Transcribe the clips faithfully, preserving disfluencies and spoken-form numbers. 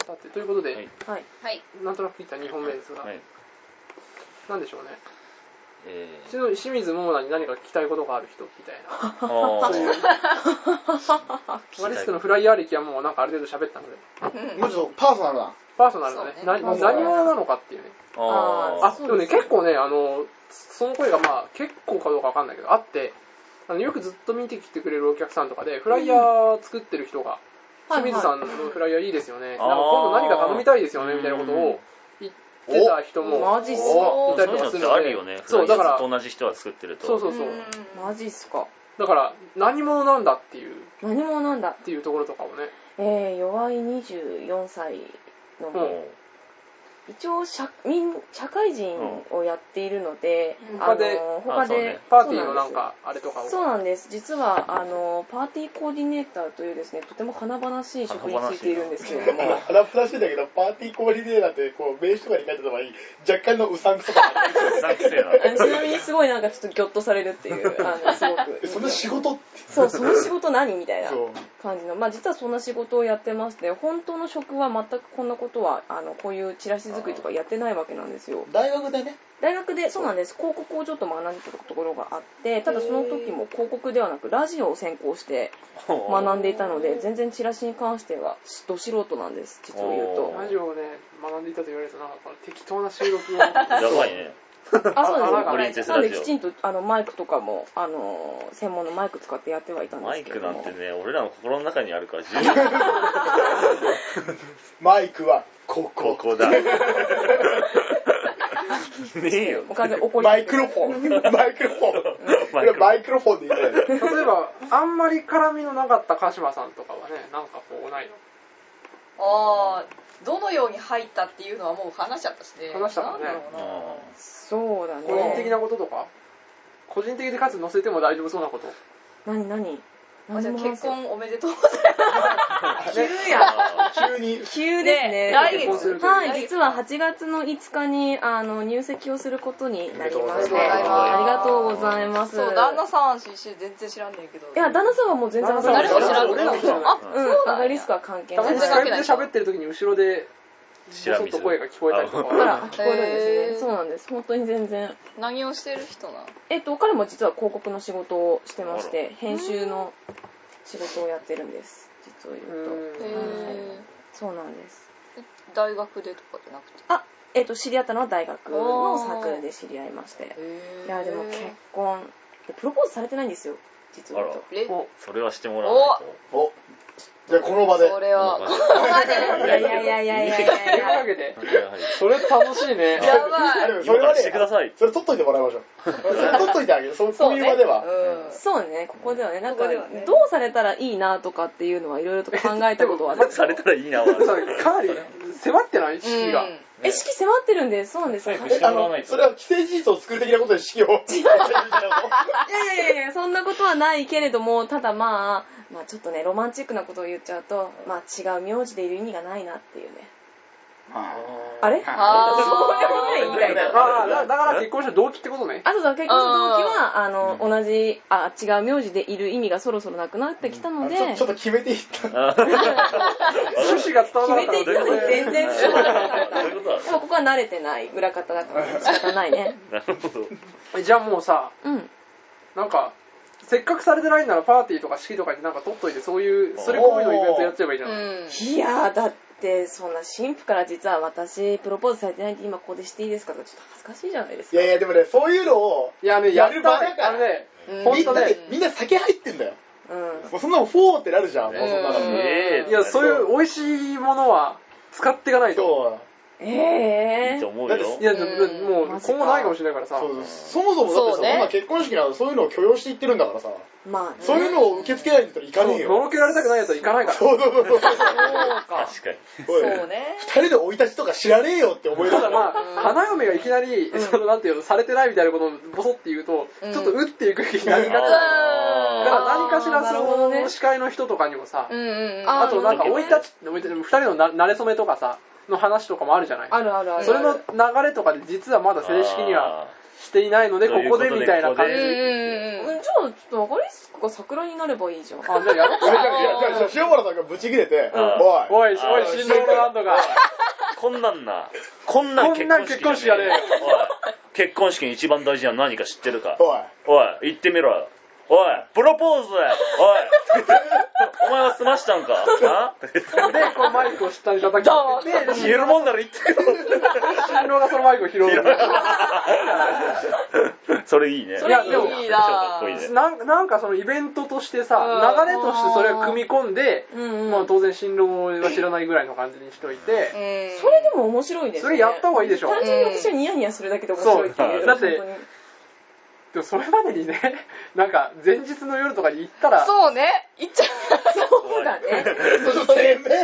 さてということで、 はいはい、 なんとなく言ったにほんめですが、はい、なんでしょうね。 えー、 清水桃奈に何か聞きたいことがある人みたいな。そういうマリスクのフライヤー歴はもうなんかある程度喋ったので。 もうちょっとパーソナルな。 パーソナルだね。ね何者なのかっていうね。ああ、でもね、結構ね、あの、その声がまあ結構かどうかわかんないけど、あって、あのよくずっと見てきてくれるお客さんとかで、フライヤー作ってる人が、うん、清水さんのフライヤーいいですよね。なんか今度何か頼みたいですよね、みたいなことを言ってた人もマジっすかいたりとかするので。 あるよね。 そう、だから、 ずっと同じ人が作ってると。 そうそうそう。 マジっすか。 だから、何者なんだっていう。 何者なんだっていうところとかをね。 えー、弱いにじゅうよんさいの、うん、一応社、社会人をやっているので、 うん、他で、 他で、ね、 パーティーのなんか、あれとかを。 そうなんです。実は、あの、パーティーコーディネーターというですね、とても華々しい職についているんですけれども。 華々しいんだけど、パーティーコーディネーターって、こう、名刺とかに書いてた場合、若干のうさんくそか。 うさんくせえな。 ちなみにすごいなんかちょっとギョッとされるっていう、あの、すごく。 その仕事そう、その仕事何みたいな感じの。まあ、実はそんな仕事をやってまして、本当の職は全くこんなことは、あの、こういうチラシ作りとかやってないわけなんですよ。 大学でね。 大学で、そうなんです。広告をちょっと学んでたところがあって、ただその時も広告ではなくラジオを専攻して学んでいたので、全然チラシに関してはど素人なんです、実を言うと。 ラジオをね、学んでいたと言われると、なんか適当な収録を。 やばいね。 あ、そうです。なんできちんとあのマイクとかもあの専門のマイク使ってやってはいたんですけども。 マイクなんてね、俺らの心の中にあるから十分。 マイクはここ。 ここだ。ねえよ。 マイクロフォン。マイクロフォン。これマイクロフォンでいいんじゃない？ 例えば、あんまり絡みのなかった鹿島さんとかはね、なんかこうないの？ ああ、どのように入ったっていうのはもう話しちゃったしね。 話したもんね。 そうだね。 個人的なこととか？個人的でかつ載せても大丈夫そうなこと？ 何何？ あ、じゃあ結婚おめでとうございます。 急や。 急に。 急ですね。 来月。 はい、実ははちがつのいつかにあの入籍をすることになりまして、ありがとうございます。 そう、旦那さん全然知らんねんけど。 いや、旦那さんはもう全然誰も知らんねん。 あ、 そうだ。アガリスクは関係ない。 たまにスカイプで喋ってる時に後ろでちょっと声が聞こえたりとか。 あ、聞こえるんですね。そうなんです。本当に全然。 何をしてる人なの？ えっと、彼も実は広告の仕事をしてまして、編集の仕事をやってるんです。実を言うと。へー。そうなんです。 大学でとかじゃなくて？ あ、えっと、知り合ったのは大学のサークルで知り合いまして。いや、でも結婚、プロポーズされてないんですよ。実は言うと。 それはしてもらわないと。おじゃあこの場で。 それは。この場で。 いやいやいやいやいやいやいや。 それ楽しいね。 やばい。 それはね、 してください。 それ取っといてもらいましょう。それ取っといてあげる。そういう場では。 そうね、ここではね、なんかどうされたらいいなとかっていうのはいろいろと考えたことはある。 されたらいいなは。 かなり迫ってない式が。 え、式迫ってるんで、そうなんですよ。 あの、それは既成事実を作る的なことで式を。いやいやいやいや、そんなことはないけれども、ただまあ、まあちょっとね、ロマンチックなことを言っちゃうと、まあ違う名字でいる意味がないなっていうね。あれあそうでもないみたいな。 ああ、だから結婚した動機ってことね。 あとだ、結婚した動機は、あの、同じ、あ、違う名字でいる意味がそろそろなくなってきたので。 ちょっと決めていった。 趣旨が伝わらなかった。 決めていったのに全然伝わらなかった。でもここは慣れてない裏方だから仕方ないね。 なるほど。 じゃあもうさ、 うん。 なんか、せっかくされてないならパーティーとか式とかになんか取っといて、そういう、それ込みのイベントやっちゃえばいいじゃん。 いやー、だって、でそんな神父から実は私プロポーズされてないんで今ここでしていいですかとかちょっと恥ずかしいじゃないですか。 いやいやでもねそういうのをいやねやる場だからね、 みんなみんな酒入ってんだよ。うん。もうそんなのフォーってなるじゃん。もうそんなの。 いやそういう美味しいものは使っていかないと。 そう。 ええー。 いいと思うよ。 いやもう今後ないかもしれないからさ。 そもそもだってさ、そんな結婚式なのそういうのを許容していってるんだからさ。 まあ、 そういうのを受け付けないんだったら行かねえよ。 のろけられたくないやつは行かないから。 そうそうそう。そうか。 確かに。 そうね。 二人の生い立ちとか知らねえよって思いながら。 ただまあ、花嫁がいきなり、そのなんていうの、されてないみたいなことをボソって言うと、ちょっと打っていく気になりがちだから何かしらその司会の人とかにもさ、あとなんか生い立ち、二人の馴れ初めとかさ、の話とかもあるじゃない。 あるあるある。 それの流れとかで実はまだ正式にはしていないので、ここでみたいな感じ。 じゃああちょっとアガリスクが桜になればいいじゃん。 あ、じゃあやろうか。 じゃあ、じゃあ、塩原さんがブチ切れて、おい、 おい、おい、新郎のなんとか。 こんなんな、こんなん結婚式こんなん結婚式やね。 おい、結婚式に一番大事なの何か知ってるか。 おい、 おい、言ってみろよ。おい、プロポーズおい、お前は済ましたんかあで、こうマイクを下に叩きつけて、 言えるもんなら言ってよ。 新郎がそのマイクを拾う。 それいいね。 それいいなぁ。 いいかっこいいね。 なんなんかそのイベントとしてさ、流れとしてそれを組み込んで、 うんうん、 まあ当然新郎は知らないぐらいの感じにしといて、 それでも面白いですね。 それやった方がいいでしょ。 単純に私はニヤニヤするだけで面白いっていう。 だって本当にでもそれまでにね、なんか前日の夜とかに行ったら、 そうね、行っちゃう。 そうだね。 せめえ、せめ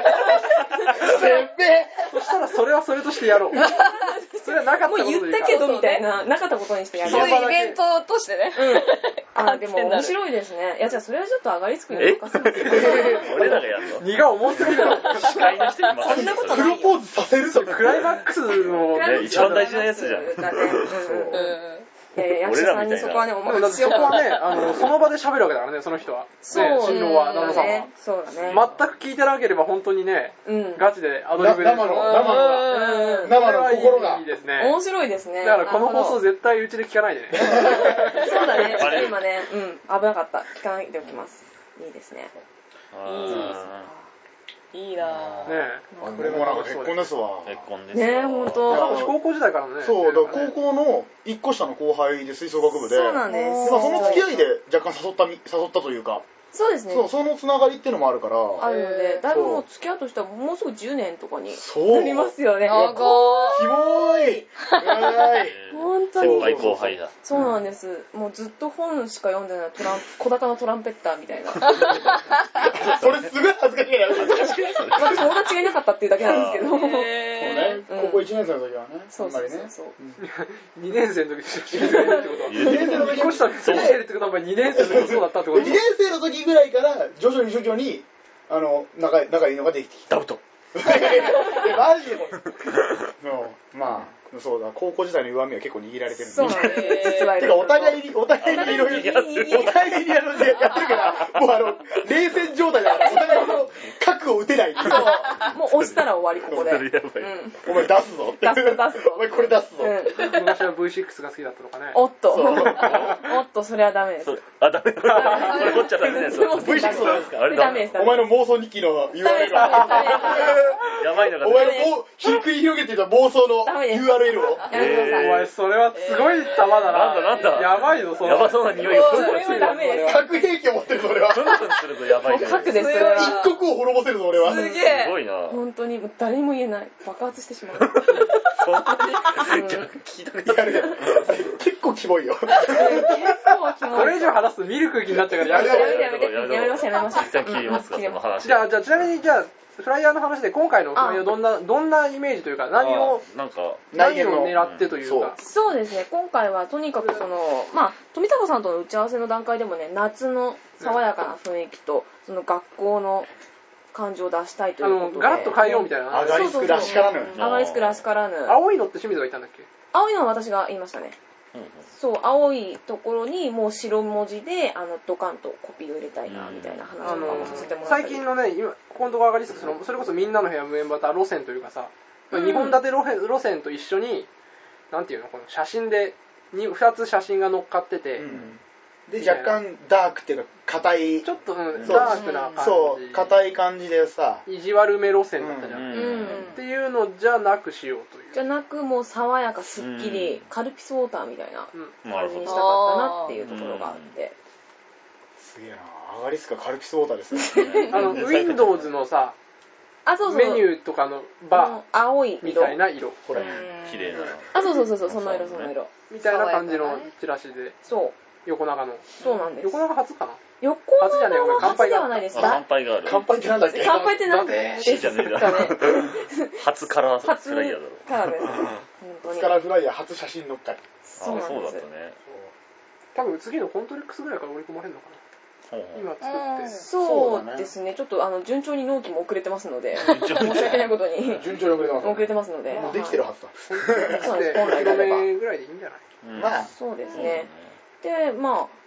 え。 そしたらそれはそれとしてやろう。それはなかったことでいいから。 もう言ったけどみたいな、なかったことにしてやる。 そういうイベントとしてね。 うん。あ、でも面白いですね。いや、じゃあそれはちょっと上がりつくに任せます。 俺らがやるの。 荷が重すぎるの。 司会の人に任せる。 そんなことプロポーズさせるそう、クライマックスの、 ね一番大事なやつじゃんうんうんいやいや、役者さんにそこはね、おでもだってそこはね、あの、その場で喋るわけだからね、その人は。 そうね、新郎は、旦那さんは。 そうだね。 全く聞いてなければ本当にね、 うん。 ガチでアドリブで。 生の、生の、 うん生の心がいいですね。 面白いですね。 だからこの放送絶対うちで聞かないでね。 そうだね。ちょっバレると今ね、うん、危なかった。聞かないでおきます。いいですね。 いいいいなぁ。 ねあこれもなんか結婚ですわ。 結婚ですねえ、 よ。 ほんえ。 と。 高校時代からのね。 そう、だから高校の一個下の後輩で吹奏楽部で、 そうなんです。 まあその付き合いで若干誘ったみ、誘ったというか、 そうですね。 そう、そのつながりっていうのもあるから、 あるので、だいぶもう付き合うとしたらもうすぐじゅうねんとかになりますよね。 長キモーい。はい。 本当に。 先輩後輩だ。 そうなんです。もうずっと本しか読んでないトラン小高のトランペッターみたいな。 それすごい恥ずかしいからやめて。 まあ友達がいなかったっていうだけなんですけど。 そうね、高校いちねん生の時はね、 そうあんまりね。 そうそう。 にねん生の時に知り合いってことは。 にねん生の時引っ越した付き合いってことはにねん生の時もそうだったってことにねん生の時ぐらいから徐々に徐々にあの仲仲いいのができてきた。 ダウト。 マジで。そうまあそうだ、高校時代の弱みは結構握られてるんで。 そうなんです。実はてかお互いにお互いにいろいろお互いにお互いにやるやってるからもうあの冷戦状態だからお互いの核を撃てない。 そう。もう押したら終わりここで。 本当にやばいうん。 お前出すぞ。 出すぞ出すぞお前これ出すぞ。 うん昔は ブイシックス が好きだったのかね。 おっと。おっと、それはダメです。 そうあ、ダメ。これ取っちゃダメです。 ブイシックスなんですかあれダメです。 お前の妄想日記の ユーアールエルダメですダメですやばいのがお前のもうひっくり広げてた妄想のダメですユーアールエル を。 やめてください。 お前それはすごい玉だな。 なんだなんだやばいぞ、それ。 やばそうな匂いがそれはダメです。 核兵器を持ってるぞ俺は。 プンプンするとやばいじゃない核です、それは。 一国を滅ぼせるぞ俺は。 すげすえ。 ごいな。 本当に誰にも言えない。爆発してしまう。 そんなうんに聞いたこといやねあれ結構キモいよ。 結構キモい。 これ以上話すとミルク気になっちゃうからやめて。 やめてやめてやめましょうやめましょう。 一旦切りますか、 うんその話。 じゃあ、じゃあちなみにじゃあ、フライヤーの話で今回のフライヤーどんな、どんなイメージというか、何を、 あなんか、 何を狙ってというか。 そうですね、今回はとにかくその、まあ、富高さんとの打ち合わせの段階でもね、夏の爽やかな雰囲気と、その学校の感じを出したいとあの、 いうことで。 ガラッと変えようみたいな。 アガリスクらしからぬ。 アガリスクらしからぬ。 青いのって清水が言ったんだっけ？ 青いのは私が言いましたね。 うんうんそう、青いところにもう白文字で、あの、ドカンとコピーを入れたいな、みたいな話あとかものさせてもらったり。 最近のね、今、ここのとこ上がりつつ、その、それこそみんなの部屋無縁バタ路線というかさ、 うんにほん立て路線路線と一緒に、なんていうの、この写真で、にふたつ写真が乗っかってて、 うんで若干ダークっていうか硬い、 ちょっと、うん、 そうダークな感じ。 そう硬い感じでさ、 意地悪め路線だったじゃん。 うんうんっていうのじゃなくしようという。 じゃなく、もう爽やか、すっきり、 うんカルピスウォーターみたいなうんなるほど感じにしたかったなっていうところがあって。 すげえな、アガリスクカルピスウォーターですね。 あの、Windows のさ、 あ、そうそう。 メニューとかのバ青いーみ色。 たいな色。 これ、 綺麗な。 あ、そうそうそうそう、その色、その色。 みたいな感じのチラシで、 そう。 横長の。 そうなんです。 横長初かな？ 横初じゃねえごめん長は初乾杯がではないですあ、乾か？ 杯がある。 乾杯ってなんだっけ？ 乾杯って何だですじゃねえだかね。 初カラー初フライヤーだろ。 カラーです。本当にスカ。ラフライヤー初写真乗っかり。 あ、 そうなんそうだです。 ったね。 多分次のコントレックスぐらいから織り込まれるのかほうほうな？今作って。 そうですね。ちょっとあの順調に納期も遅れてますので、申し訳ないことに順調に遅れてますね。 遅れてますので。 もうできてるはずだ。 そうですで、 本来であれば広めぐらいでいいんじゃない？ うんまあそうですね。で、まあ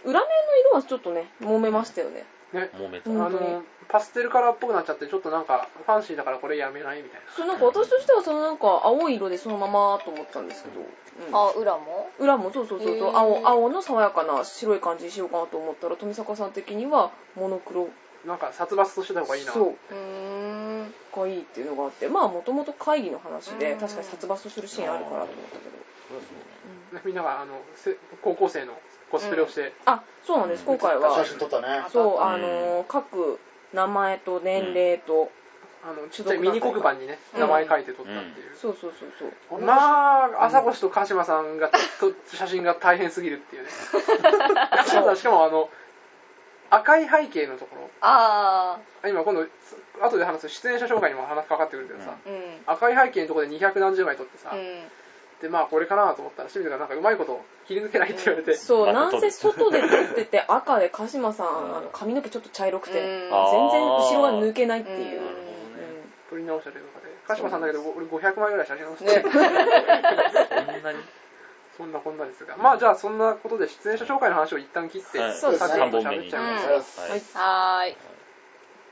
裏面の色はちょっとね揉めましたよね。 ね、 揉めた。 うんあのパステルカラーっぽくなっちゃってちょっとなんかファンシーだからこれやめないみたいな。 そうなんか私としてはそのなんか青い色でそのままと思ったんですけど、うん、 あ、裏も裏もそうそうそうそう、青青の爽やかな白い感じにしようかなと思ったら富坂さん的にはモノクロなんか殺伐としてた方がいいな。 そううーんがいいっていうのがあって、まあもともと会議の話で確かに殺伐とするシーンあるからと思ったけど、 ね、みんながあのせ高校生のコスプレをして、 うん、あそうなんです、今回は写真撮ったね。 そうあの各名前と年齢と、 うん、あのちっちゃいミニ黒板にね、うん、名前書いて撮ったっていう、うん、 そうそうそうそう、 まあ朝越と鹿島さんがと写真が大変すぎるっていうねしかもあの赤い背景のところ、 ああ今今度後で話す出演者紹介にも話かかってくるけどさ、 うん、 赤い背景のところでにひゃくなんじゅうまい撮ってさ、 うん、 でまあこれかなと思ったら清水がなんかうまいこと切り抜けないって言われて、うん、 そうなんせ外で撮ってて赤で鹿島さん、うん、あの髪の毛ちょっと茶色くて、うん、全然後ろが抜けないっていう、うんうん、 撮り直したというかで鹿島さんだけど俺ごひゃくまいぐらい写真載せて、ね、そんなにそんなこんなですが、まあじゃあそんなことで出演者紹介の話を一旦切って、 はい、 さっきと喋っちゃいます。 はい、 はい。